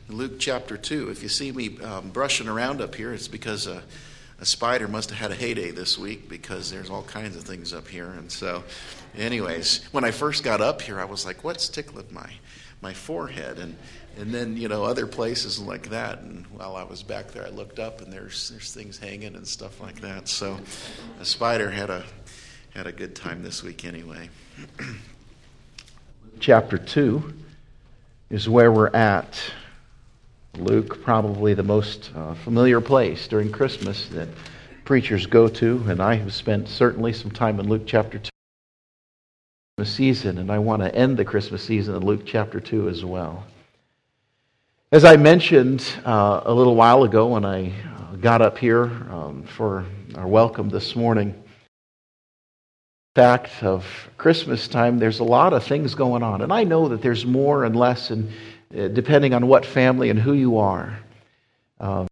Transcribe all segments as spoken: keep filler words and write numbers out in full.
Luke chapter two. If you see me um, brushing around up here, it's because uh, a spider must have had a heyday this week, because there's all kinds of things up here. And so, anyways, when I first got up here, I was like, what's tickling my my forehead? And and then, you know, other places like that. And while I was back there, I looked up, and there's there's things hanging and stuff like that. So a spider had a had a good time this week anyway. Chapter two is where we're at. Luke, probably the most uh, familiar place during Christmas that preachers go to, and I have spent certainly some time in Luke chapter two Christmas season, and I want to end the Christmas season in Luke chapter two as well. As I mentioned uh, a little while ago when I uh, got up here um, for our welcome this morning, fact of Christmas time, there's a lot of things going on, and I know that there's more and less, and uh, depending on what family and who you are. Um,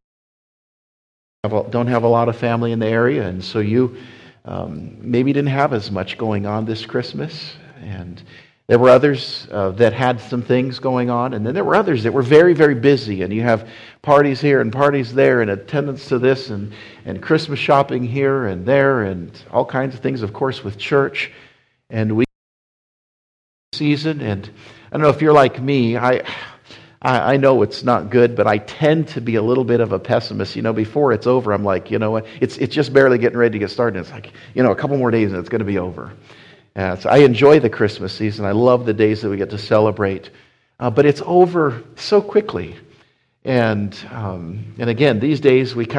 don't have a lot of family in the area, and so you um, maybe didn't have as much going on this Christmas, and there were others uh, that had some things going on, and then there were others that were very, very busy, and you have parties here and parties there, and attendance to this, and, and Christmas shopping here and there, and all kinds of things, of course, with church, and we season, and I don't know if you're like me, I, I I know it's not good, but I tend to be a little bit of a pessimist. You know, before it's over, I'm like, you know what, it's it's just barely getting ready to get started, and it's like, you know, a couple more days and it's going to be over. Uh, so I enjoy the Christmas season. I love the days that we get to celebrate. Uh, but it's over so quickly. And um, and again, these days we kind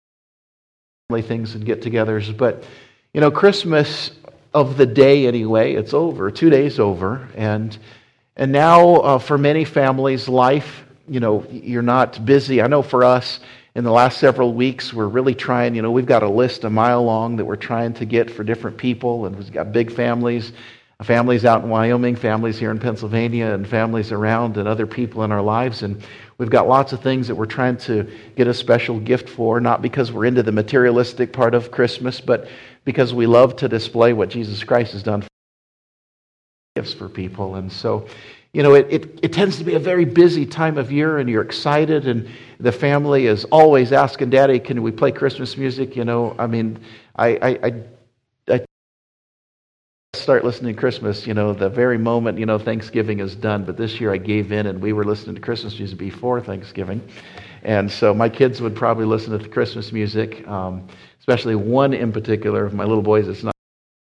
of family things and get-togethers. But, you know, Christmas of the day anyway, it's over. Two days over. And and now uh, for many families, life, you know, you're not busy. I know for us, in the last several weeks, we're really trying, you know, we've got a list a mile long that we're trying to get for different people, and we've got big families, families out in Wyoming, families here in Pennsylvania, and families around, and other people in our lives, and we've got lots of things that we're trying to get a special gift for, not because we're into the materialistic part of Christmas, but because we love to display what Jesus Christ has done for gifts for people. And so, you know, it, it, it tends to be a very busy time of year, and you're excited, and the family is always asking, Daddy, can we play Christmas music? You know, I mean, I, I, I, I start listening to Christmas, you know, the very moment, you know, Thanksgiving is done, but this year I gave in, and we were listening to Christmas music before Thanksgiving, and so my kids would probably listen to the Christmas music, um, especially one in particular of my little boys that's not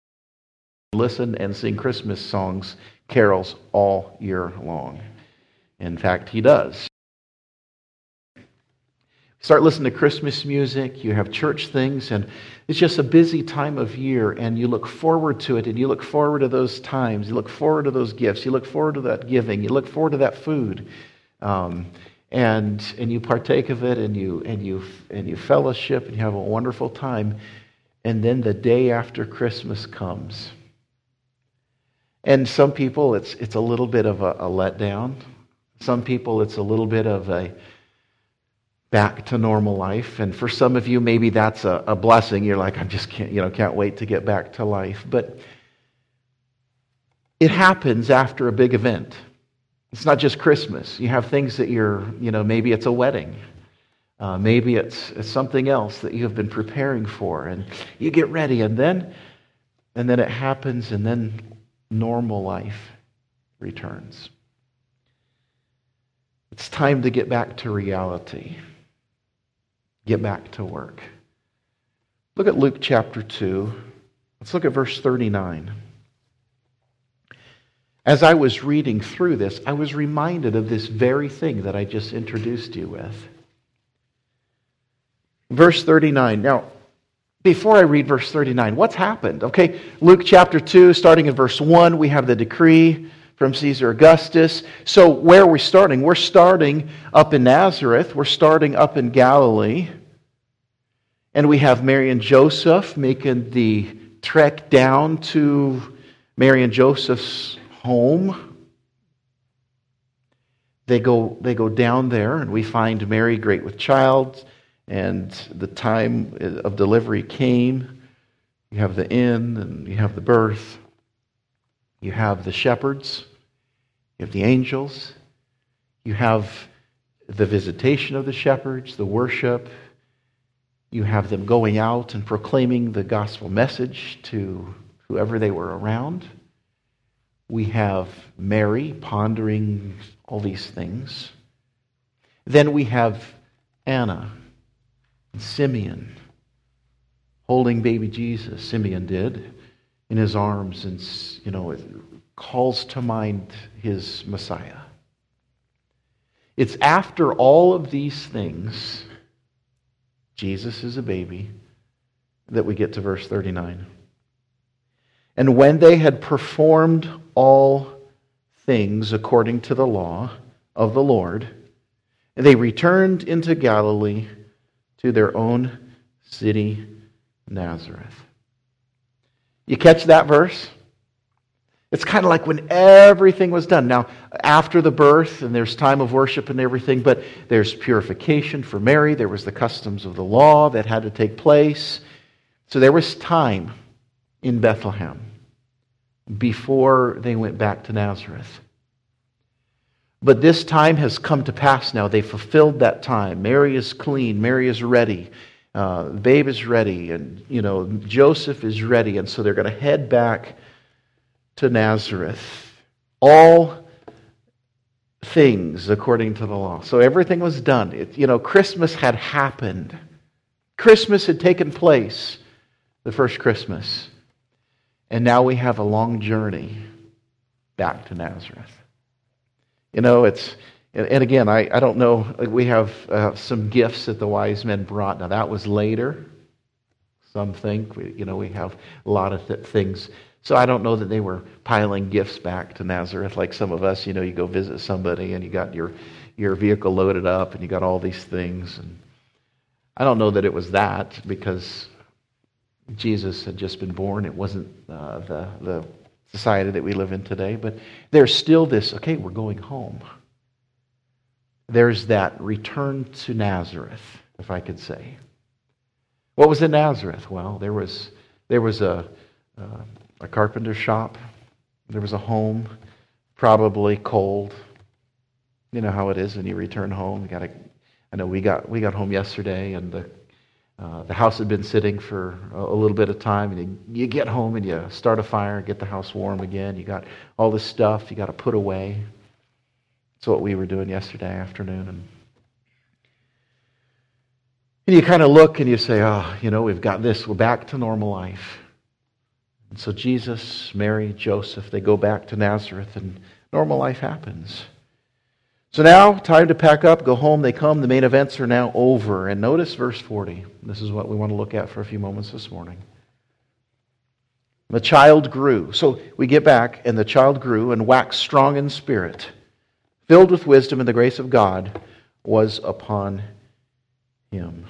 listen and sing Christmas songs, carols all year long. In fact, he does. Start listening to Christmas music, you have church things, and it's just a busy time of year, and you look forward to it, and you look forward to those times, you look forward to those gifts, you look forward to that giving, you look forward to that food, um, and and you partake of it, and you and you and you fellowship, and you have a wonderful time, and then the day after Christmas comes. And some people, it's it's a little bit of a, a letdown. Some people, it's a little bit of a back to normal life. And for some of you, maybe that's a, a blessing. You're like, I just can't, you know, can't wait to get back to life. But it happens after a big event. It's not just Christmas. You have things that you're, you know, maybe it's a wedding. Uh, maybe it's, it's something else that you have been preparing for. And you get ready, and then, and then it happens, and then normal life returns. It's time to get back to reality. Get back to work. Look at Luke chapter two. Let's look at verse thirty-nine. As I was reading through this, I was reminded of this very thing that I just introduced you with. Verse thirty-nine. Now, before I read verse thirty-nine, what's happened? Okay, Luke chapter two, starting in verse one, we have the decree from Caesar Augustus. So where are we starting? We're starting up in Nazareth. We're starting up in Galilee. And we have Mary and Joseph making the trek down to Mary and Joseph's home. They go, they go down there, and we find Mary great with child, and the time of delivery came. You have the inn, and you have the birth. You have the shepherds. You have the angels. You have the visitation of the shepherds, the worship. You have them going out and proclaiming the gospel message to whoever they were around. We have Mary pondering all these things. Then we have Anna and Simeon holding baby Jesus. Simeon did in his arms, and you know it calls to mind his Messiah. It's after all of these things, Jesus is a baby, that we get to verse thirty-nine. And when they had performed all things according to the law of the Lord, they returned into Galilee to their own city, Nazareth. You catch that verse? It's kind of like when everything was done. Now, after the birth, and there's time of worship and everything, but there's purification for Mary. There was the customs of the law that had to take place. So there was time in Bethlehem before they went back to Nazareth. But this time has come to pass now. They fulfilled that time. Mary is clean. Mary is ready. Uh, the babe is ready. And, you know, Joseph is ready. And so they're going to head back to Nazareth. All things according to the law. So everything was done. It, you know, Christmas had happened. Christmas had taken place, the first Christmas. And now we have a long journey back to Nazareth. You know, it's, and again, I, I don't know, we have uh, some gifts that the wise men brought. Now, that was later. Some think, we, you know, we have a lot of th- things. So I don't know that they were piling gifts back to Nazareth like some of us. You know, you go visit somebody and you got your, your vehicle loaded up and you got all these things. And I don't know that it was that, because Jesus had just been born. It wasn't uh, the the society that we live in today. But there's still this, okay, we're going home. There's that return to Nazareth, if I could say. What was in Nazareth? Well, there was there was a uh, a carpenter shop. There was a home, probably cold. You know how it is when you return home. You got to. I know we got we got home yesterday, and the uh, the house had been sitting for a, a little bit of time. And you, you get home and you start a fire, get the house warm again. You got all this stuff you got to put away. That's what we were doing yesterday afternoon, and. And you kind of look and you say, oh, you know, we've got this. We're back to normal life. And so Jesus, Mary, Joseph, they go back to Nazareth and normal life happens. So now, time to pack up, go home. They come. The main events are now over. And notice verse forty. This is what we want to look at for a few moments this morning. The child grew. So we get back, and the child grew and waxed strong in spirit, filled with wisdom, and the grace of God was upon him.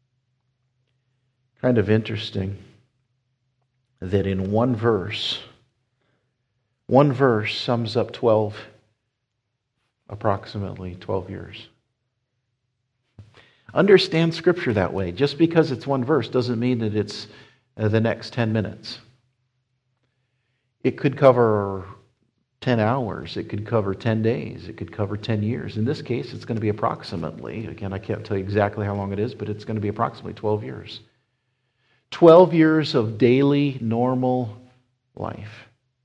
Kind of interesting that in one verse, one verse sums up twelve, approximately twelve years. Understand Scripture that way. Just because it's one verse doesn't mean that it's uh, the next ten minutes. It could cover ten hours. It could cover ten days. It could cover ten years. In this case, it's going to be approximately, again, I can't tell you exactly how long it is, but it's going to be approximately twelve years. twelve years of daily, normal life.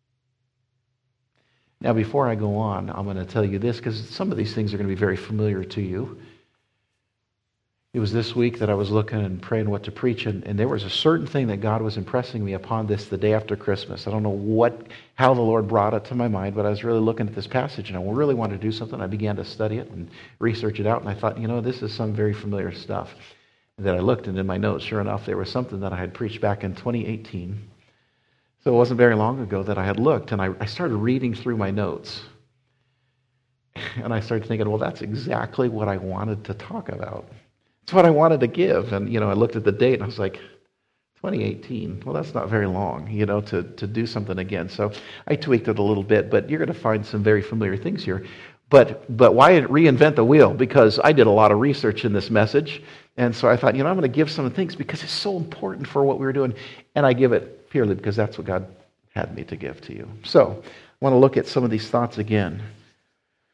Now, before I go on, I'm going to tell you this, because some of these things are going to be very familiar to you. It was this week that I was looking and praying what to preach, and, and there was a certain thing that God was impressing me upon this the day after Christmas. I don't know what, how the Lord brought it to my mind, but I was really looking at this passage, and I really wanted to do something. I began to study it and research it out, and I thought, you know, this is some very familiar stuff. And then I looked, and in my notes, sure enough, there was something that I had preached back in twenty eighteen. So it wasn't very long ago that I had looked, and I, I started reading through my notes. And I started thinking, well, that's exactly what I wanted to talk about. It's what I wanted to give. And, you know, I looked at the date and I was like, twenty eighteen, well, that's not very long, you know, to, to do something again. So I tweaked it a little bit, but you're going to find some very familiar things here. But but why reinvent the wheel? Because I did a lot of research in this message. And so I thought, you know, I'm going to give some things because it's so important for what we were doing. And I give it purely because that's what God had me to give to you. So I want to look at some of these thoughts again.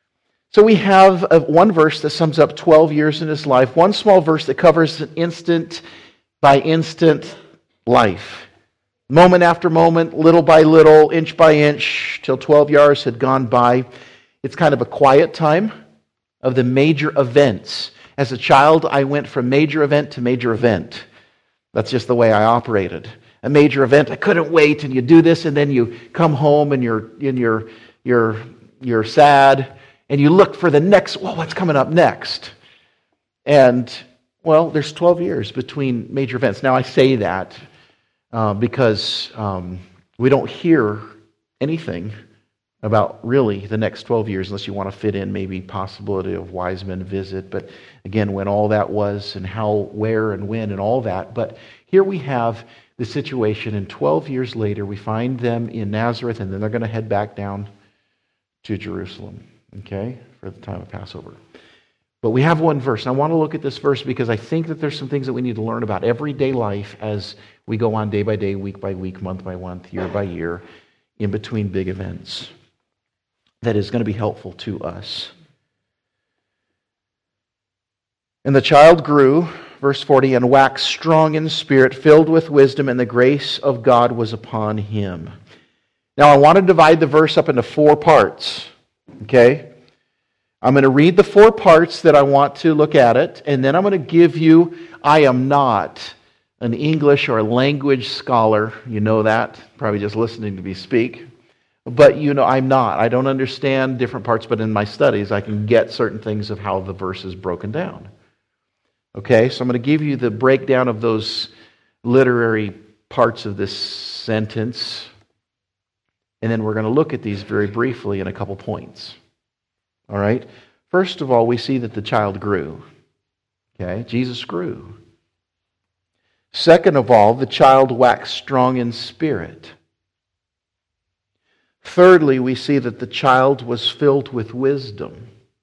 So we have a, one verse that sums up twelve years in his life, one small verse that covers an instant by instant life. Moment after moment, little by little, inch by inch, till twelve years had gone by. It's kind of a quiet time of the major events. As a child, I went from major event to major event. That's just the way I operated. A major event, I couldn't wait, and you do this, and then you come home and you're and you're you're you're sad. And you look for the next, well, what's coming up next? And, well, there's twelve years between major events. Now, I say that uh, because um, we don't hear anything about really the next twelve years unless you want to fit in maybe possibility of wise men visit. But, again, when all that was and how, where, and when and all that. But here we have the situation, and twelve years later, we find them in Nazareth, and then they're going to head back down to Jerusalem. Okay, for the time of Passover. But we have one verse. And I want to look at this verse because I think that there's some things that we need to learn about everyday life as we go on day by day, week by week, month by month, year by year, in between big events. That is going to be helpful to us. And the child grew, verse forty, and waxed strong in spirit, filled with wisdom, and the grace of God was upon him. Now I want to divide the verse up into four parts. Okay? I'm going to read the four parts that I want to look at it, and then I'm going to give you, I am not an English or a language scholar. You know that, probably just listening to me speak. But you know, I'm not. I don't understand different parts, but in my studies, I can get certain things of how the verse is broken down. Okay? So I'm going to give you the breakdown of those literary parts of this sentence. And then we're going to look at these very briefly in a couple points. All right? First of all, we see that the child grew. Okay? Jesus grew. Second of all, the child waxed strong in spirit. Thirdly, we see that the child was filled with wisdom.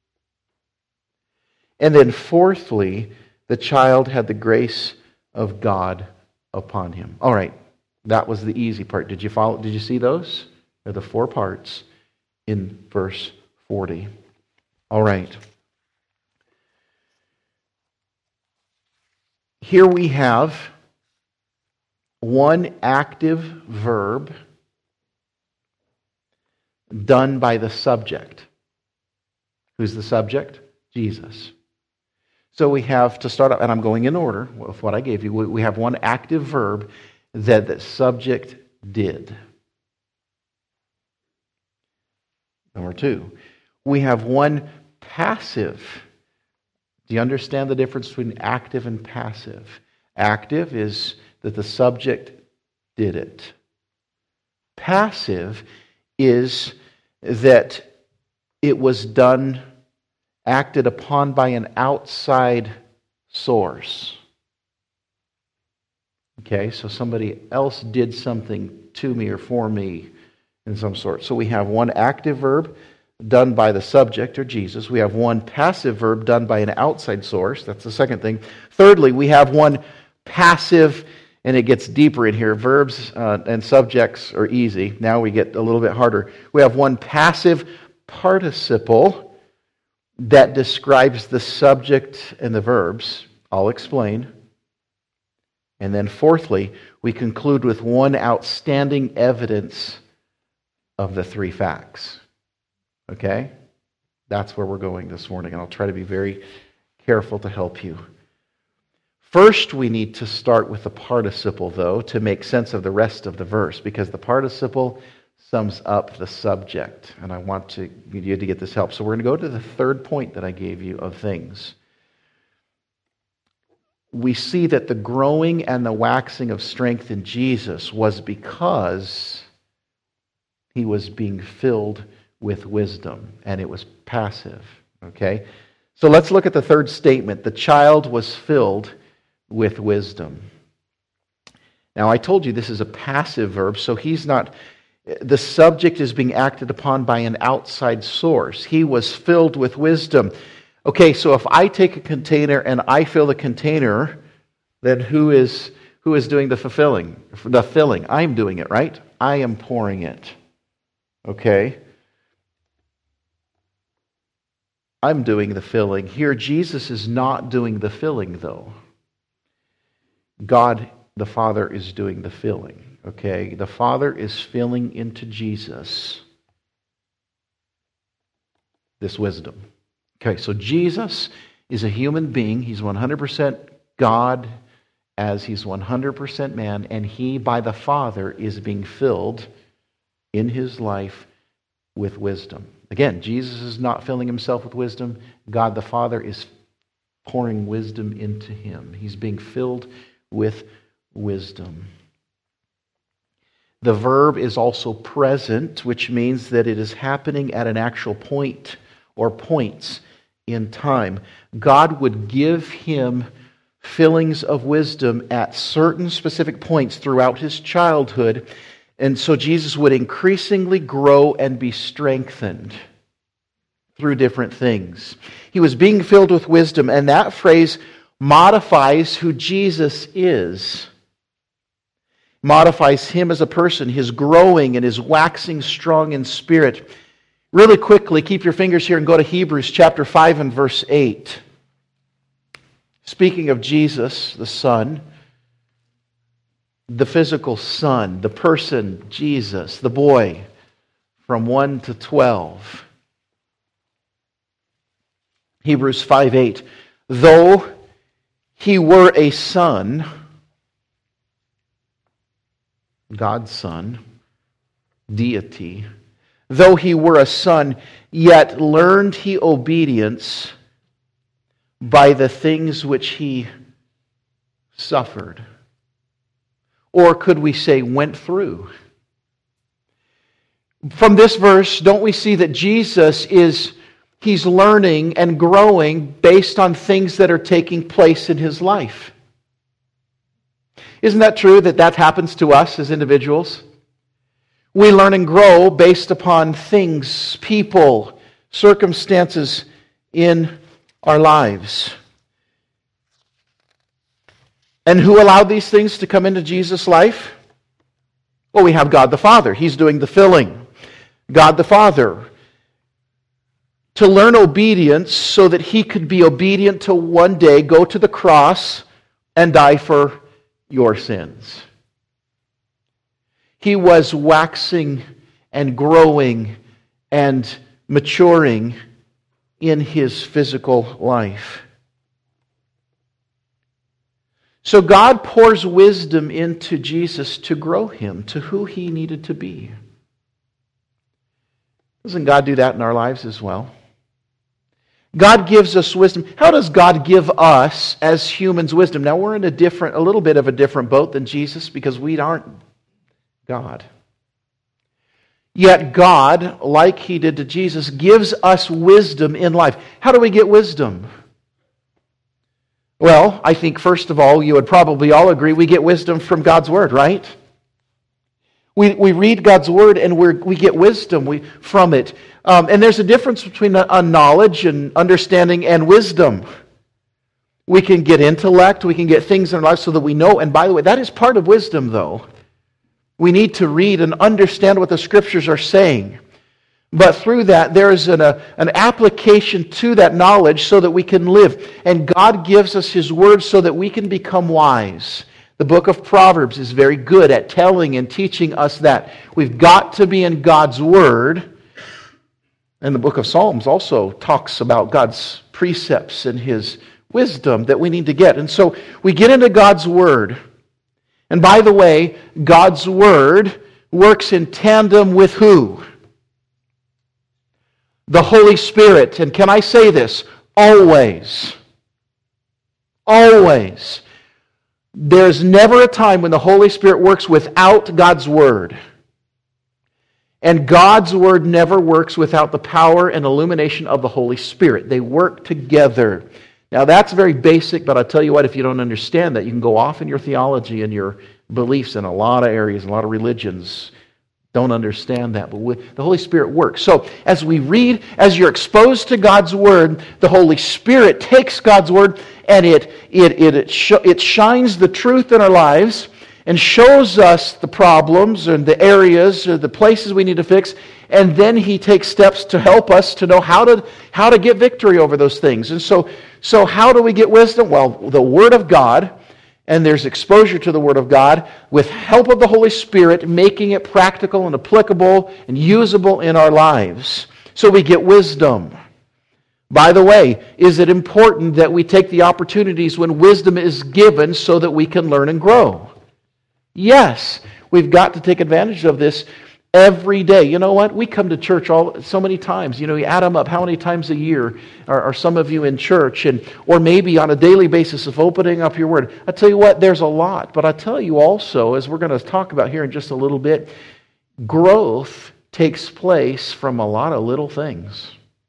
And then fourthly, the child had the grace of God upon him. All right. That was the easy part. Did you follow? Did you see those? Are the four parts in verse forty. All right. Here we have one active verb done by the subject. Who's the subject? Jesus. So we have to start up, and I'm going in order with what I gave you. We have one active verb that the subject did. Number two, we have one passive. Do you understand the difference between active and passive? Active is that the subject did it. Passive is that it was done, acted upon by an outside source. Okay, so somebody else did something to me or for me in some sort. So we have one active verb done by the subject, or Jesus. We have one passive verb done by an outside source. That's the second thing. Thirdly, we have one passive, and it gets deeper in here. Verbs uh, and subjects are easy. Now we get a little bit harder. We have one passive participle that describes the subject and the verbs. I'll explain. And then fourthly, we conclude with one outstanding evidence of the three facts. Okay? That's where we're going this morning, and I'll try to be very careful to help you. First, we need to start with the participle, though, to make sense of the rest of the verse, because the participle sums up the subject, and I want to, you to get this help. So we're going to go to the third point that I gave you of things. We see that the growing and the waxing of strength in Jesus was because he was being filled with wisdom, and it was passive. Okay? So let's look at the third statement. The child was filled with wisdom. Now, I told you this is a passive verb, so he's not, the subject is being acted upon by an outside source. He was filled with wisdom. Okay, so if I take a container and I fill the container, then who is who is doing the fulfilling, the filling? I'm doing it, right? I am pouring it. Okay? I'm doing the filling. Here, Jesus is not doing the filling, though. God, the Father, is doing the filling. Okay? The Father is filling into Jesus this wisdom. Okay, so Jesus is a human being. He's one hundred percent God as he's one hundred percent man, and he, by the Father, is being filled in his life with wisdom. Again, Jesus is not filling himself with wisdom. God the Father is pouring wisdom into him. He's being filled with wisdom. The verb is also present, which means that it is happening at an actual point or points in time. God would give him fillings of wisdom at certain specific points throughout his childhood. And so Jesus would increasingly grow and be strengthened through different things. He was being filled with wisdom, and that phrase modifies who Jesus is. Modifies him as a person, his growing and his waxing strong in spirit. Really quickly, keep your fingers here and go to Hebrews chapter five and verse eight. Speaking of Jesus, the Son, the physical Son, the person, Jesus, the boy, from one to twelve. Hebrews five eight. Though he were a son, God's Son, deity, though he were a son, yet learned he obedience by the things which he suffered. Or could we say went through? From this verse, don't we see that Jesus is, he's learning and growing based on things that are taking place in his life? Isn't that true that that happens to us as individuals? We learn and grow based upon things, people, circumstances in our lives. And who allowed these things to come into Jesus' life? Well, we have God the Father. He's doing the filling. God the Father. To learn obedience so that he could be obedient to one day go to the cross and die for your sins. He was waxing and growing and maturing in his physical life. So God pours wisdom into Jesus to grow him to who he needed to be. Doesn't God do that in our lives as well? God gives us wisdom. How does God give us as humans wisdom? Now we're in a different, a little bit of a different boat than Jesus because we aren't God. Yet God, like he did to Jesus, gives us wisdom in life. How do we get wisdom? Well, I think first of all, you would probably all agree we get wisdom from God's Word, right? We we read God's Word and we we get wisdom we, from it. Um, and there's a difference between a, a knowledge and understanding and wisdom. We can get intellect, we can get things in our lives so that we know. And by the way, that is part of wisdom, though. We need to read and understand what the Scriptures are saying. But through that, there is an, a, an application to that knowledge so that we can live. And God gives us His Word so that we can become wise. The book of Proverbs is very good at telling and teaching us that. We've got to be in God's Word. And the book of Psalms also talks about God's precepts and His wisdom that we need to get. And so we get into God's Word. And by the way, God's Word works in tandem with who? The Holy Spirit. And can I say this? Always. Always. There's never a time when the Holy Spirit works without God's Word. And God's Word never works without the power and illumination of the Holy Spirit. They work together. Now that's very basic, but I'll tell you what, if you don't understand that, you can go off in your theology and your beliefs in a lot of areas, a lot of religions don't understand that. But with, the Holy Spirit works. So as we read, as you're exposed to God's Word, the Holy Spirit takes God's Word and it, it, it, it, sh- it shines the truth in our lives. and shows us the problems and the areas or the places we need to fix, and then He takes steps to help us to know how to how to get victory over those things. And so, so how do we get wisdom? Well, the Word of God, and there's exposure to the Word of God with help of the Holy Spirit, making it practical and applicable and usable in our lives. So we get wisdom. By the way, is it important that we take the opportunities when wisdom is given so that we can learn and grow? Yes, we've got to take advantage of this every day. You know what? We come to church all so many times. You know, you add them up. How many times a year are, are some of you in church? And or maybe on a daily basis of opening up your Word. I tell you what, there's a lot. But I tell you also, as we're going to talk about here in just a little bit, growth takes place from a lot of little things.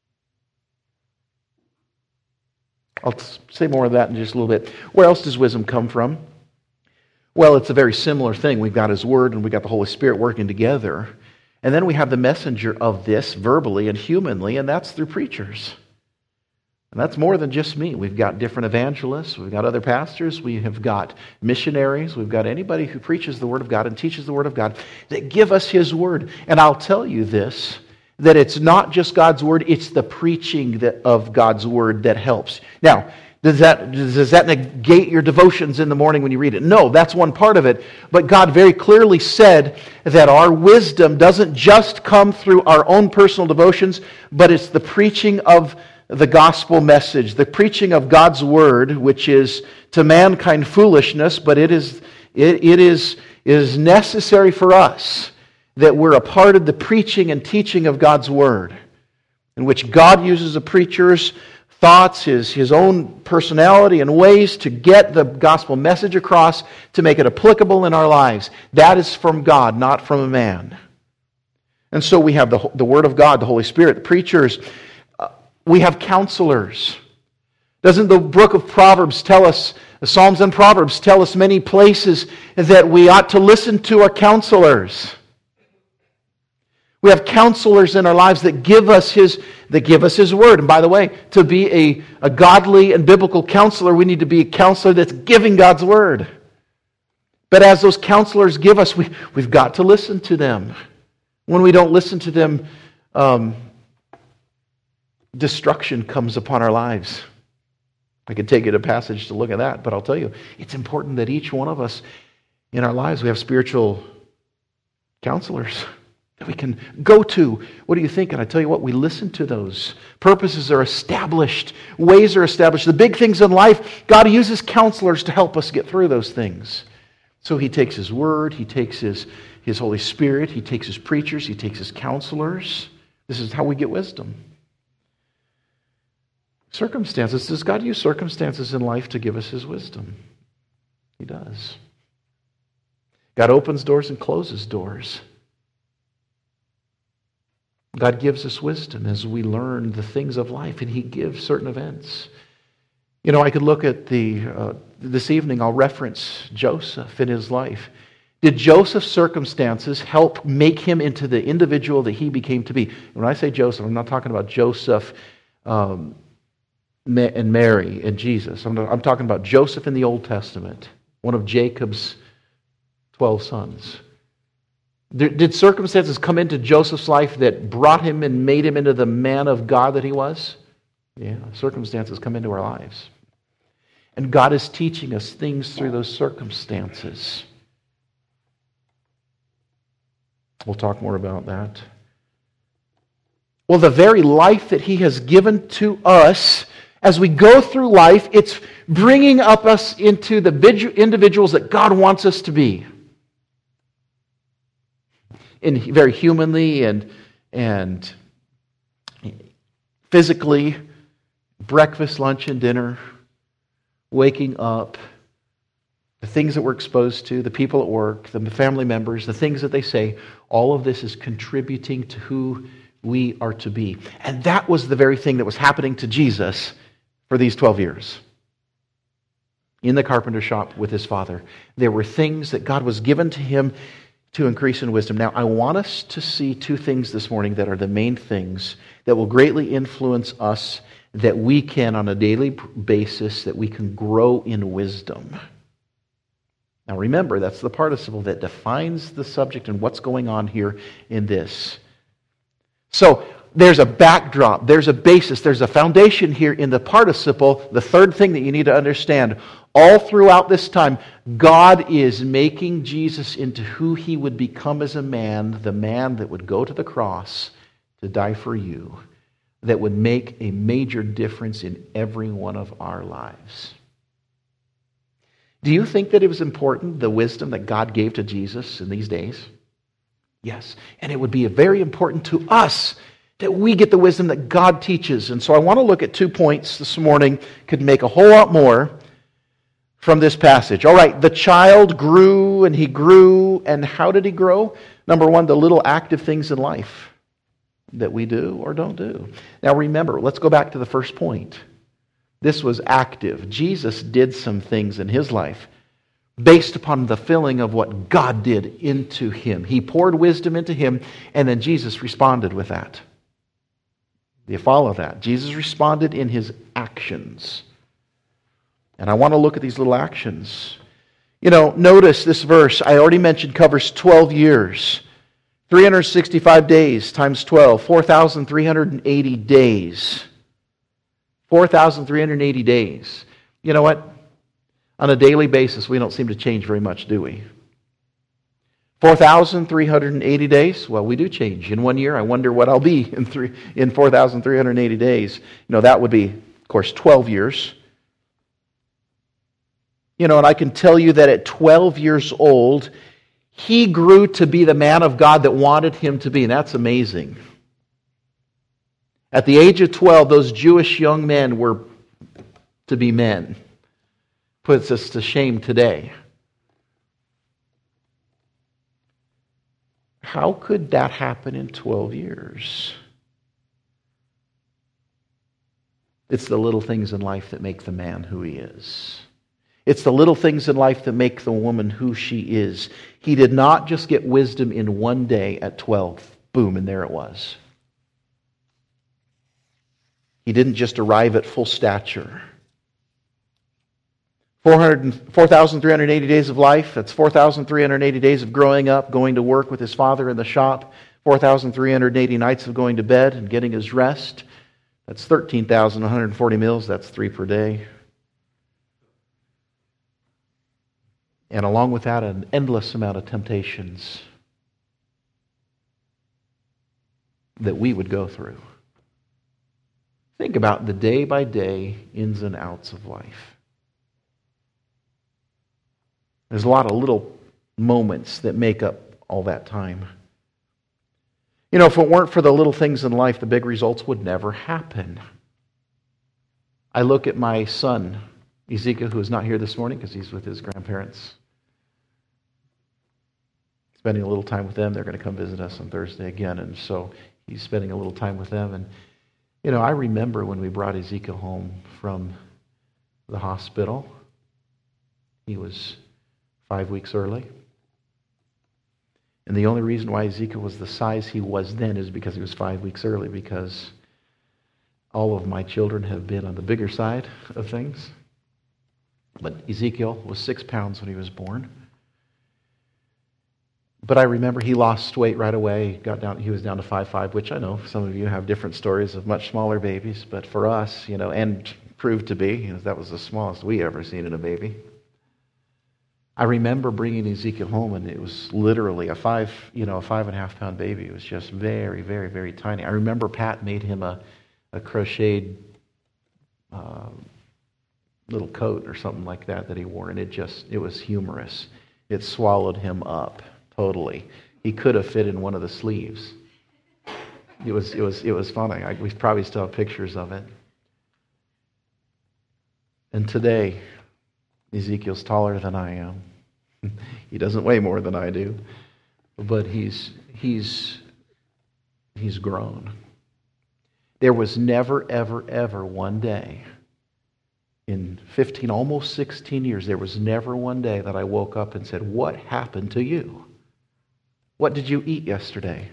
I'll say more of that in just a little bit. Where else does wisdom come from? Well, it's a very similar thing. We've got His Word and we've got the Holy Spirit working together. And then we have the messenger of this verbally and humanly, and that's through preachers. And that's more than just me. We've got different evangelists. We've got other pastors. We have got missionaries. We've got anybody who preaches the Word of God and teaches the Word of God that give us His Word. And I'll tell you this, that it's not just God's Word, it's the preaching that, of God's Word that helps. Now, Does that, does that negate your devotions in the morning when you read it? No, that's one part of it. But God very clearly said that our wisdom doesn't just come through our own personal devotions, but it's the preaching of the gospel message, the preaching of God's Word, which is to mankind foolishness, but it is, it, it is, it is necessary for us that we're a part of the preaching and teaching of God's Word, in which God uses the preachers' thoughts, his, his own personality and ways to get the gospel message across, to make it applicable in our lives. That is from God, not from a man. And so we have the, the Word of God, the Holy Spirit, the preachers. Uh, we have counselors. Doesn't the book of Proverbs tell us, the Psalms and Proverbs tell us many places that we ought to listen to our counselors? We have counselors in our lives that give us His that give us His Word. And by the way, to be a, a godly and biblical counselor, we need to be a counselor that's giving God's Word. But as those counselors give us, we, we've got to listen to them. When we don't listen to them, um, destruction comes upon our lives. I could take you to a passage to look at that, but I'll tell you, it's important that each one of us in our lives, we have spiritual counselors that we can go to. What do you think? And I tell you what, we listen to those. Purposes are established. Ways are established. The big things in life, God uses counselors to help us get through those things. So He takes His Word, He takes His, His Holy Spirit, He takes His preachers, He takes His counselors. This is how we get wisdom. Circumstances. Does God use circumstances in life to give us His wisdom? He does. God opens doors and closes doors. God gives us wisdom as we learn the things of life, and He gives certain events. You know, I could look at the, uh, this evening, I'll reference Joseph in his life. Did Joseph's circumstances help make him into the individual that he became to be? When I say Joseph, I'm not talking about Joseph um, and Mary and Jesus. I'm, not, I'm talking about Joseph in the Old Testament, one of Jacob's twelve sons. Did circumstances come into Joseph's life that brought him and made him into the man of God that he was? Yeah, circumstances come into our lives. And God is teaching us things through those circumstances. We'll talk more about that. Well, the very life that He has given to us, as we go through life, it's bringing up us into the individuals that God wants us to be. In very humanly and, and physically, breakfast, lunch, and dinner, waking up, the things that we're exposed to, the people at work, the family members, the things that they say, all of this is contributing to who we are to be. And that was the very thing that was happening to Jesus for these twelve years. In the carpenter shop with His Father, there were things that God was given to Him to increase in wisdom. Now, I want us to see two things this morning that are the main things that will greatly influence us, that we can, on a daily basis, that we can grow in wisdom. Now remember, that's the participle that defines the subject and what's going on here in this. So there's a backdrop, there's a basis, there's a foundation here in the participle. The third thing that you need to understand, all throughout this time, God is making Jesus into who He would become as a man, the man that would go to the cross to die for you, that would make a major difference in every one of our lives. Do you think that it was important, the wisdom that God gave to Jesus in these days? Yes. And it would be very important to us that we get the wisdom that God teaches. And so I want to look at two points this morning. Could make a whole lot more from this passage. All right, the child grew and he grew. And how did he grow? Number one, the little active things in life that we do or don't do. Now remember, let's go back to the first point. This was active. Jesus did some things in his life based upon the filling of what God did into him. He poured wisdom into him, and then Jesus responded with that. Do you follow that? Jesus responded in his actions. And I want to look at these little actions. You know, notice this verse, I already mentioned, covers twelve years. three hundred sixty-five days times twelve, four thousand three hundred eighty days. four thousand three hundred eighty days. You know what? On a daily basis, we don't seem to change very much, do we? four thousand three hundred eighty days? Well, we do change. In one year, I wonder what I'll be in three in four thousand three hundred eighty days. You know, that would be, of course, twelve years. You know, and I can tell you that at twelve years old, he grew to be the man of God that wanted him to be, and that's amazing. At the age of twelve, those Jewish young men were to be men. Puts us to shame today. How could that happen in twelve years? It's the little things in life that make the man who he is. It's the little things in life that make the woman who she is. He did not just get wisdom in one day at twelve. Boom, and there it was. He didn't just arrive at full stature. four thousand three hundred eighty days of life, that's four thousand three hundred eighty days of growing up, going to work with his father in the shop, four thousand three hundred eighty nights of going to bed and getting his rest. That's thirteen thousand one hundred forty meals, that's three per day. And along with that, an endless amount of temptations that we would go through. Think about the day-by-day ins and outs of life. There's a lot of little moments that make up all that time. You know, if it weren't for the little things in life, the big results would never happen. I look at my son, Ezekiel, who is not here this morning because he's with his grandparents. Spending a little time with them. They're going to come visit us on Thursday again, and so he's spending a little time with them. And, you know, I remember when we brought Ezekiel home from the hospital. He was five weeks early. And the only reason why Ezekiel was the size he was then is because he was five weeks early, because all of my children have been on the bigger side of things. But Ezekiel was six pounds when he was born. But I remember he lost weight right away. Got down. He was down to five five, which I know some of you have different stories of much smaller babies. But for us, you know, and proved to be, you know, that was the smallest we ever seen in a baby. I remember bringing Ezekiel home, and it was literally a five, you know, a five and a half pound baby. It was just very, very, very tiny. I remember Pat made him a, a crocheted uh, little coat or something like that that he wore, and it just, it was humorous. It swallowed him up totally. He could have fit in one of the sleeves. It was, it was, it was funny. I, we probably still have pictures of it. And today, Ezekiel's taller than I am. He doesn't weigh more than I do, but he's he's he's grown. There was never, ever, ever one day in fifteen, almost sixteen years, there was never one day that I woke up and said, "What happened to you? What did you eat yesterday?"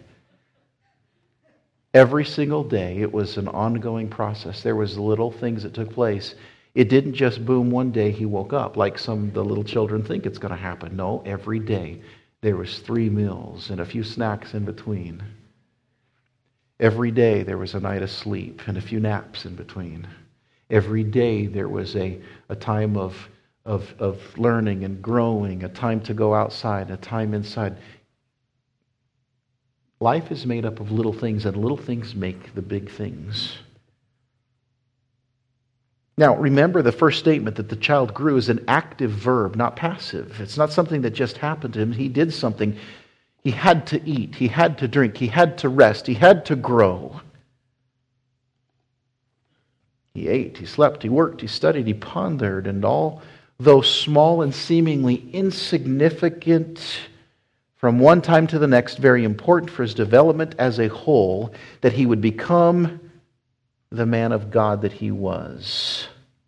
Every single day, it was an ongoing process. There was little things that took place. It didn't just boom one day he woke up like some of the little children think it's going to happen. No, every day there was three meals and a few snacks in between. Every day there was a night of sleep and a few naps in between. Every day there was a, a time of, of, of learning and growing, a time to go outside, a time inside. Life is made up of little things, and little things make the big things. Now, remember the first statement that the child grew is an active verb, not passive. It's not something that just happened to him. He did something. He had to eat. He had to drink. He had to rest. He had to grow. He ate. He slept. He worked. He studied. He pondered. And all, though small and seemingly insignificant from one time to the next, very important for his development as a whole, that he would become the man of God that he was.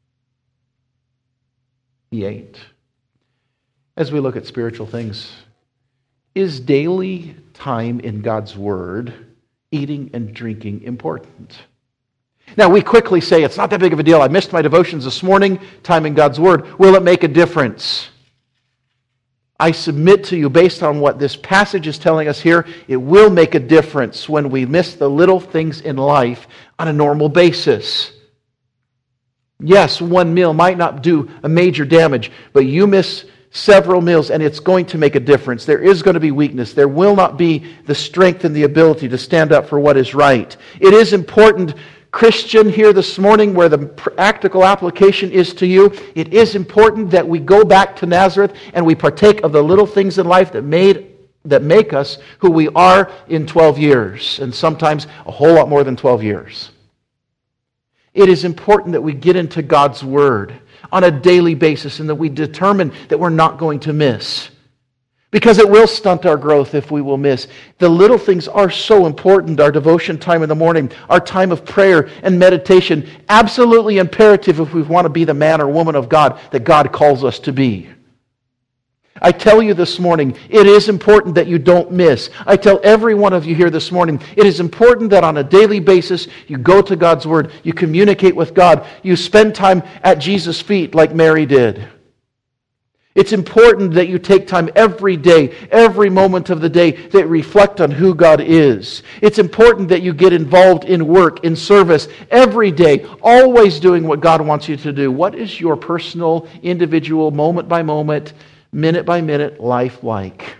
He ate. As we look at spiritual things, is daily time in God's Word, eating and drinking, important? Now, we quickly say, it's not that big of a deal. I missed my devotions this morning, time in God's Word. Will it make a difference? I submit to you, based on what this passage is telling us here, it will make a difference when we miss the little things in life on a normal basis. Yes, one meal might not do a major damage, but you miss several meals and it's going to make a difference. There is going to be weakness. There will not be the strength and the ability to stand up for what is right. It is important, Christian, here this morning, where the practical application is to you, it is important that we go back to Nazareth and we partake of the little things in life that made that make us who we are in twelve years, and sometimes a whole lot more than twelve years. It is important that we get into God's Word on a daily basis and that we determine that we're not going to miss. Because it will stunt our growth if we will miss. The little things are so important. Our devotion time in the morning, our time of prayer and meditation, absolutely imperative if we want to be the man or woman of God that God calls us to be. I tell you this morning, it is important that you don't miss. I tell every one of you here this morning, it is important that on a daily basis you go to God's Word, you communicate with God, you spend time at Jesus' feet like Mary did. It's important that you take time every day, every moment of the day, that reflect on who God is. It's important that you get involved in work, in service, every day, always doing what God wants you to do. What is your personal, individual, moment by moment, minute by minute life like?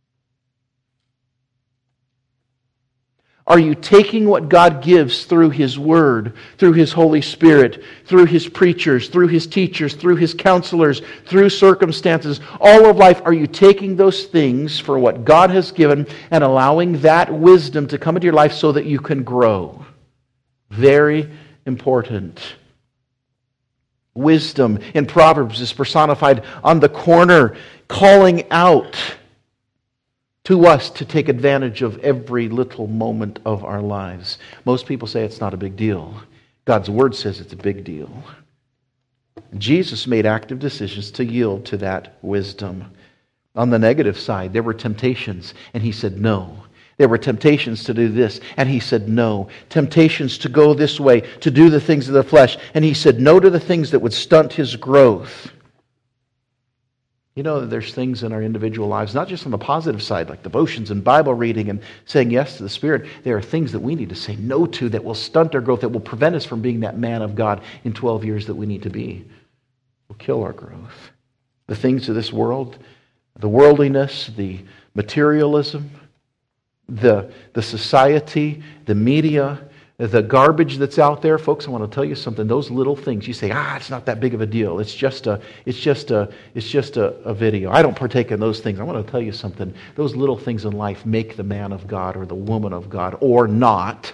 Are you taking what God gives through His Word, through His Holy Spirit, through His preachers, through His teachers, through His counselors, through circumstances, all of life, are you taking those things for what God has given and allowing that wisdom to come into your life so that you can grow? Very important. Wisdom in Proverbs is personified on the corner, calling out to us to take advantage of every little moment of our lives. Most people say it's not a big deal. God's Word says it's a big deal. Jesus made active decisions to yield to that wisdom. On the negative side, there were temptations, and He said no. There were temptations to do this, and He said no. Temptations to go this way, to do the things of the flesh, and He said no to the things that would stunt His growth. You know that there's things in our individual lives, not just on the positive side, like devotions and Bible reading and saying yes to the Spirit. There are things that we need to say no to that will stunt our growth, that will prevent us from being that man of God in twelve years that we need to be. Will kill our growth. The things of this world, the worldliness, the materialism, the, the society, the media, the garbage that's out there. Folks, I want to tell you something. Those little things, you say, ah, it's not that big of a deal. It's just a, it's just a, it's just a, a video. I don't partake in those things. I want to tell you something. Those little things in life make the man of God or the woman of God, or not.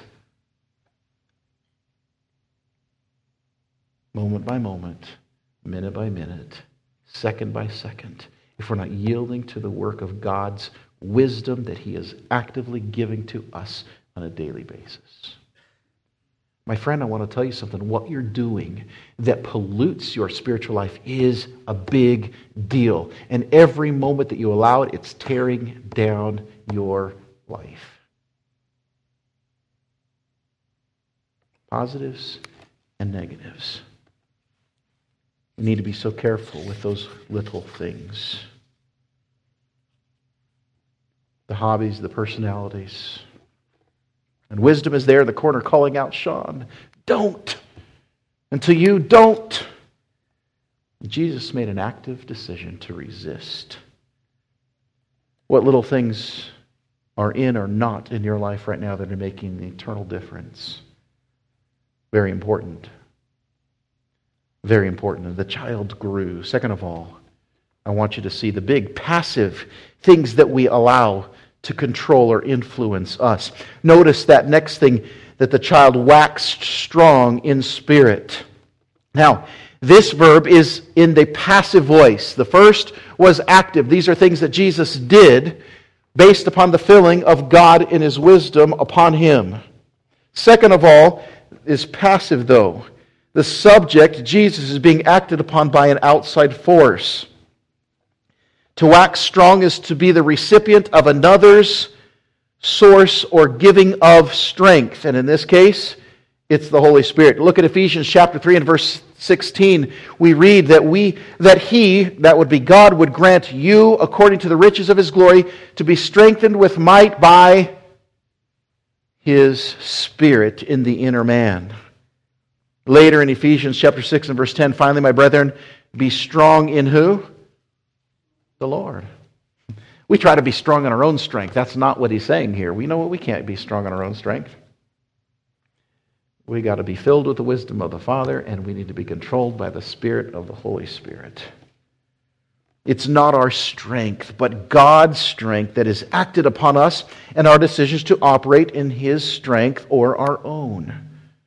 Moment by moment, minute by minute, second by second. If we're not yielding to the work of God's wisdom that He is actively giving to us on a daily basis. My friend, I want to tell you something. What you're doing that pollutes your spiritual life is a big deal. And every moment that you allow it, it's tearing down your life. Positives and negatives. We need to be so careful with those little things. The hobbies, the personalities. And wisdom is there in the corner calling out, Sean, don't. Until you don't. Jesus made an active decision to resist. What little things are in or not in your life right now that are making the eternal difference? Very important. Very important. The child grew. Second of all, I want you to see the big passive things that we allow to control or influence us. Notice that next thing, that the child waxed strong in spirit. Now, this verb is in the passive voice. The first was active. These are things that Jesus did based upon the filling of God in His wisdom upon Him. Second of all is passive, though. The subject, Jesus, is being acted upon by an outside force. To wax strong is to be the recipient of another's source or giving of strength. And in this case, it's the Holy Spirit. Look at Ephesians chapter three and verse sixteen. We read that we that He, that would be God, would grant you, according to the riches of His glory, to be strengthened with might by His Spirit in the inner man. Later in Ephesians chapter six and verse ten, finally, my brethren, be strong in who? The Lord. We try to be strong in our own strength. That's not what he's saying here. We know we can't be strong in our own strength. We got to be filled with the wisdom of the Father, and we need to be controlled by the Spirit of the Holy Spirit. It's not our strength, but God's strength that is acted upon us, and our decisions to operate in His strength or our own.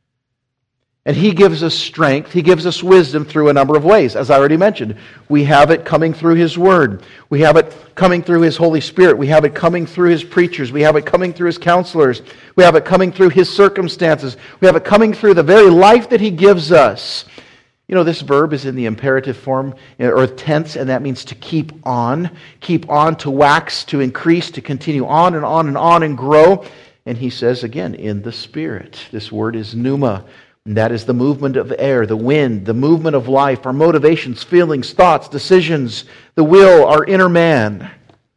And He gives us strength, He gives us wisdom through a number of ways. As I already mentioned, we have it coming through His Word. We have it coming through His Holy Spirit. We have it coming through His preachers. We have it coming through His counselors. We have it coming through His circumstances. We have it coming through the very life that He gives us. You know, this verb is in the imperative form or tense, and that means to keep on. Keep on, to wax, to increase, to continue on and on and on and grow. And he says, again, in the Spirit. This word is pneuma. And that is the movement of air, the wind, the movement of life, our motivations, feelings, thoughts, decisions, the will, our inner man.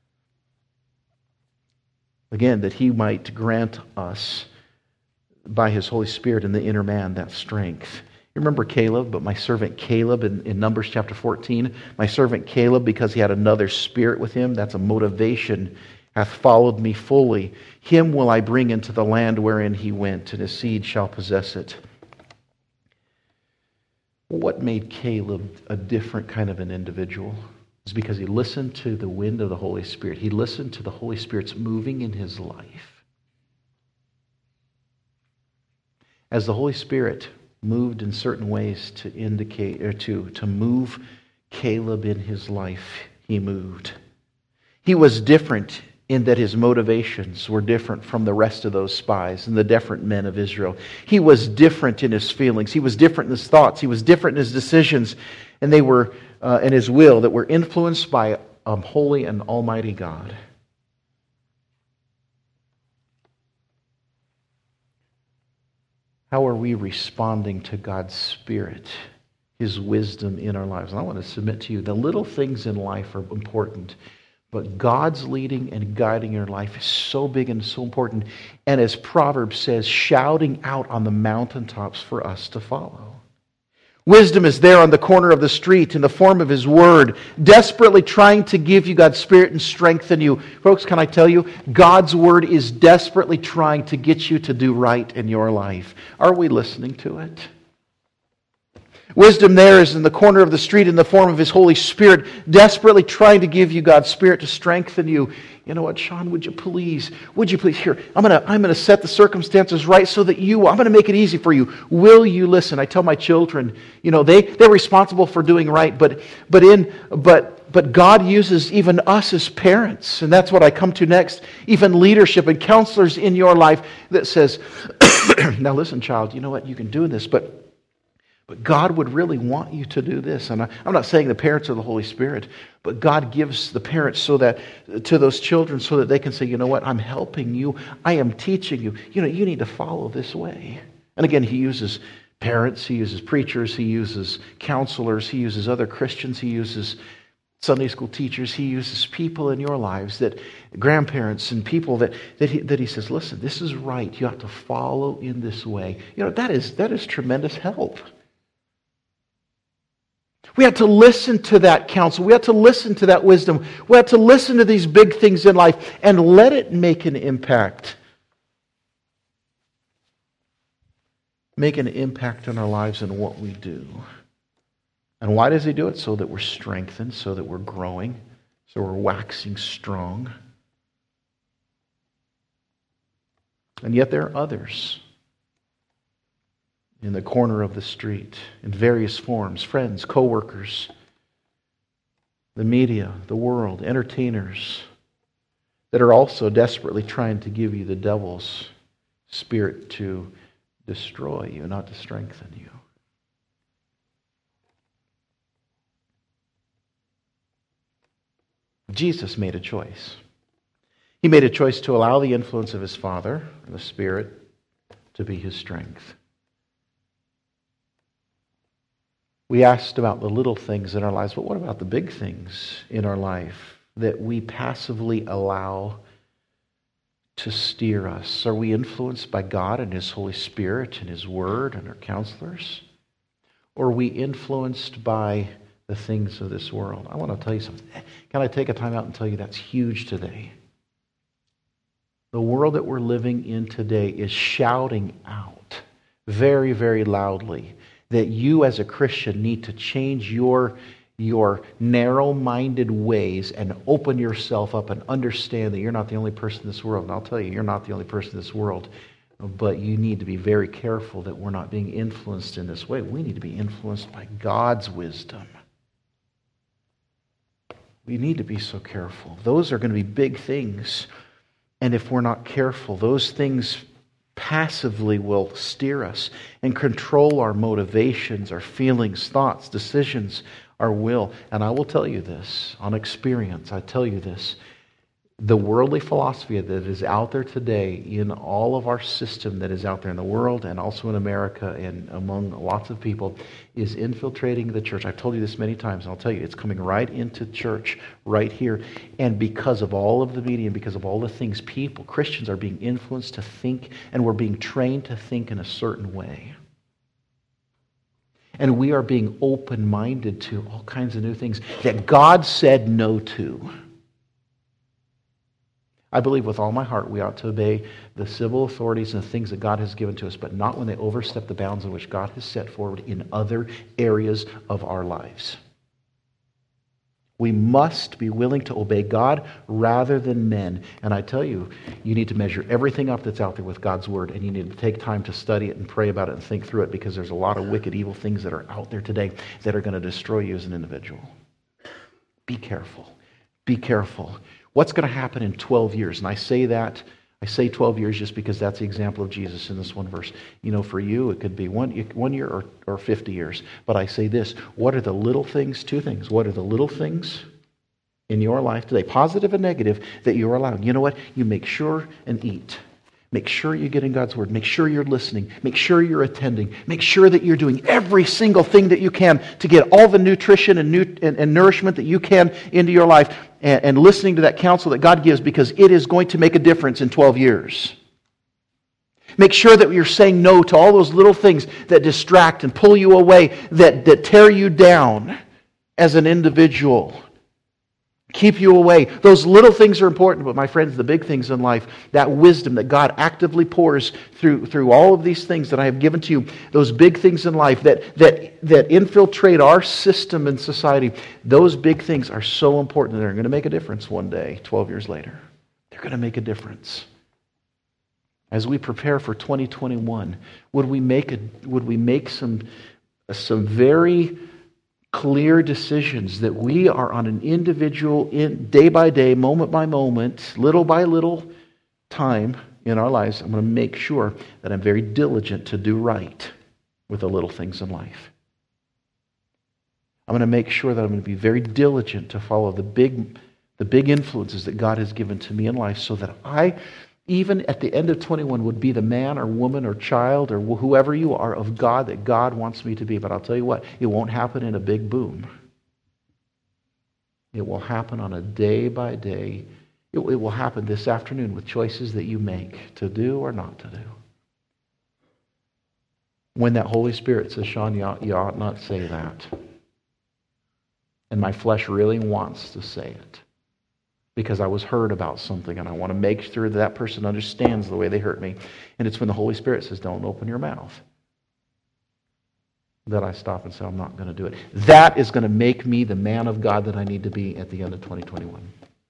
Again, that He might grant us by His Holy Spirit in the inner man that strength. You remember Caleb, but my servant Caleb in, in Numbers chapter fourteen, my servant Caleb, because he had another spirit with him, that's a motivation, hath followed me fully. Him will I bring into the land wherein he went, and his seed shall possess it. What made Caleb a different kind of an individual? It's because he listened to the wind of the Holy Spirit. He listened to the Holy Spirit's moving in his life. As the Holy Spirit moved in certain ways to indicate or to, to move Caleb in his life, he moved. He was different in that his motivations were different from the rest of those spies and the different men of Israel. He was different in his feelings. He was different in his thoughts. He was different in his decisions. And they were uh, in his will that were influenced by a holy and almighty God. How are we responding to God's Spirit, His wisdom in our lives? And I want to submit to you, the little things in life are important. But God's leading and guiding your life is so big and so important. And as Proverbs says, shouting out on the mountaintops for us to follow. Wisdom is there on the corner of the street in the form of His Word, desperately trying to give you God's Spirit and strengthen you. Folks, can I tell you, God's Word is desperately trying to get you to do right in your life. Are we listening to it? Wisdom there is in the corner of the street in the form of His Holy Spirit, desperately trying to give you God's Spirit to strengthen you. You know what, Sean, would you please, would you please, here, I'm going to I'm going to set the circumstances right so that you, I'm going to make it easy for you. Will you listen? I tell my children, you know, they, they're responsible for doing right, but but in but but God uses even us as parents, and that's what I come to next, even leadership and counselors in your life that says, now listen, child, you know what, you can do this, but But God would really want you to do this. And I, I'm not saying the parents are the Holy Spirit, but God gives the parents so that to those children so that they can say, you know what, I'm helping you. I am teaching you. You know, you need to follow this way. And again, He uses parents, He uses preachers, He uses counselors, He uses other Christians, He uses Sunday school teachers, He uses people in your lives, that grandparents and people that, that, he, that He says, listen, this is right. You have to follow in this way. You know, that is, that is tremendous help. We have to listen to that counsel. We have to listen to that wisdom. We have to listen to these big things in life and let it make an impact. Make an impact on our lives and what we do. And why does He do it? So that we're strengthened, so that we're growing, so we're waxing strong. And yet there are others in the corner of the street, in various forms, friends, co-workers, the media, the world, entertainers, that are also desperately trying to give you the devil's spirit to destroy you, not to strengthen you. Jesus made a choice. He made a choice to allow the influence of His Father, the Spirit, to be His strength. We asked about the little things in our lives, but what about the big things in our life that we passively allow to steer us? Are we influenced by God and His Holy Spirit and His Word and our counselors? Or are we influenced by the things of this world? I want to tell you something. Can I take a time out and tell you that's huge today? The world that we're living in today is shouting out very, very loudly that you as a Christian need to change your, your narrow-minded ways and open yourself up and understand that you're not the only person in this world. And I'll tell you, you're not the only person in this world. But you need to be very careful that we're not being influenced in this way. We need to be influenced by God's wisdom. We need to be so careful. Those are going to be big things. And if we're not careful, those things passively will steer us and control our motivations, our feelings, thoughts, decisions, our will. And I will tell you this, on experience, I tell you this, the worldly philosophy that is out there today in all of our system that is out there in the world and also in America and among lots of people is infiltrating the church. I've told you this many times, and I'll tell you, it's coming right into church right here. And because of all of the media and because of all the things, people, Christians are being influenced to think, and we're being trained to think in a certain way. And we are being open-minded to all kinds of new things that God said no to. I believe with all my heart we ought to obey the civil authorities and the things that God has given to us, but not when they overstep the bounds in which God has set forward in other areas of our lives. We must be willing to obey God rather than men. And I tell you, you need to measure everything up that's out there with God's Word, and you need to take time to study it and pray about it and think through it, because there's a lot of wicked, evil things that are out there today that are going to destroy you as an individual. Be careful. Be careful. What's going to happen in twelve years? And I say that, I say twelve years just because that's the example of Jesus in this one verse. You know, for you, it could be one, one year or, or fifty years. But I say this, what are the little things? Two things. What are the little things in your life today, positive and negative, that you're allowing? You know what? You make sure and eat. Make sure you get in God's Word. Make sure you're listening. Make sure you're attending. Make sure that you're doing every single thing that you can to get all the nutrition and, nu- and, and nourishment that you can into your life, and, and listening to that counsel that God gives, because it is going to make a difference in twelve years. Make sure that you're saying no to all those little things that distract and pull you away, that, that tear you down as an individual. Keep you away. Those little things are important, but my friends, the big things in life, that wisdom that God actively pours through, through all of these things that I have given to you, those big things in life that, that, that infiltrate our system and society, those big things are so important, and they're going to make a difference one day, twelve years later. They're going to make a difference. As we prepare for twenty twenty-one, would we make a, would we make some, some very clear decisions that we are on an individual, in, day by day, moment by moment, little by little time in our lives? I'm going to make sure that I'm very diligent to do right with the little things in life. I'm going to make sure that I'm going to be very diligent to follow the big, the big influences that God has given to me in life, so that I even at the end of twenty-one, would be the man or woman or child or whoever you are of God that God wants me to be. But I'll tell you what, it won't happen in a big boom. It will happen on a day-by-day. It, it will happen this afternoon with choices that you make to do or not to do. When that Holy Spirit says, Sean, you ought, you ought not say that. And my flesh really wants to say it because I was hurt about something and I want to make sure that that person understands the way they hurt me. And it's when the Holy Spirit says, don't open your mouth, that I stop and say, I'm not going to do it. That is going to make me the man of God that I need to be at the end of twenty twenty-one.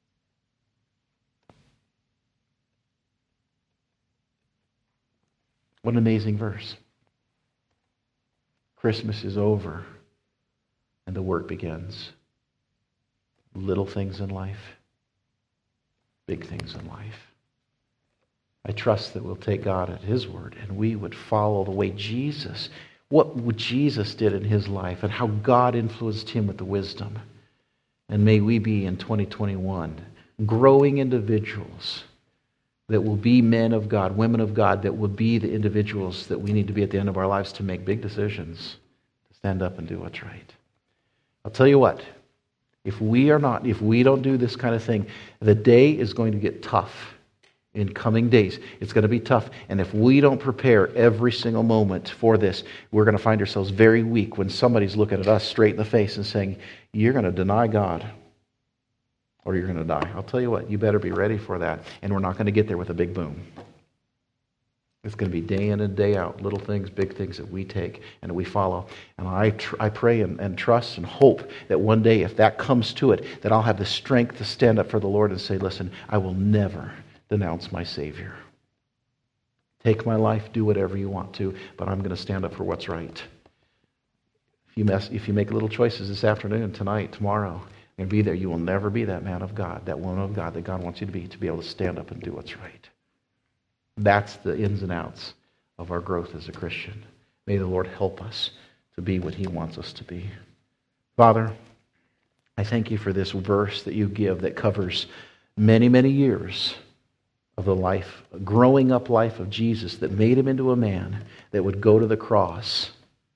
What an amazing verse. Christmas is over and the work begins. Little things in life, big things in life. I trust that we'll take God at His word and we would follow the way Jesus, what Jesus did in His life and how God influenced Him with the wisdom. And may we be in twenty twenty-one growing individuals that will be men of God, women of God, that will be the individuals that we need to be at the end of our lives to make big decisions, to stand up and do what's right. I'll tell you what, if we are not, if we don't do this kind of thing, the day is going to get tough in coming days. It's going to be tough. And if we don't prepare every single moment for this, we're going to find ourselves very weak when somebody's looking at us straight in the face and saying, you're going to deny God or you're going to die. I'll tell you what, you better be ready for that. And we're not going to get there with a big boom. It's going to be day in and day out, little things, big things that we take and that we follow. And I tr- I pray and, and trust and hope that one day, if that comes to it, that I'll have the strength to stand up for the Lord and say, listen, I will never denounce my Savior. Take my life, do whatever you want to, but I'm going to stand up for what's right. If you mess, if you make little choices this afternoon, tonight, tomorrow, and be there, you will never be that man of God, that woman of God that God wants you to be, to be able to stand up and do what's right. That's the ins and outs of our growth as a Christian. May the Lord help us to be what He wants us to be. Father, I thank You for this verse that You give that covers many, many years of the life, growing up life of Jesus that made Him into a man that would go to the cross.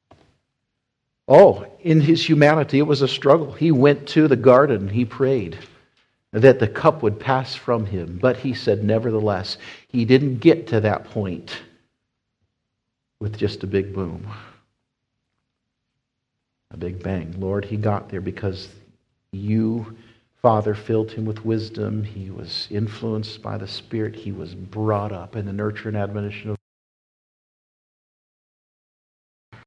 Oh, in His humanity, it was a struggle. He went to the garden, He prayed that the cup would pass from Him. But He said, nevertheless, He didn't get to that point with just a big boom, a big bang. Lord, He got there because You, Father, filled Him with wisdom. He was influenced by the Spirit. He was brought up in the nurture and admonition of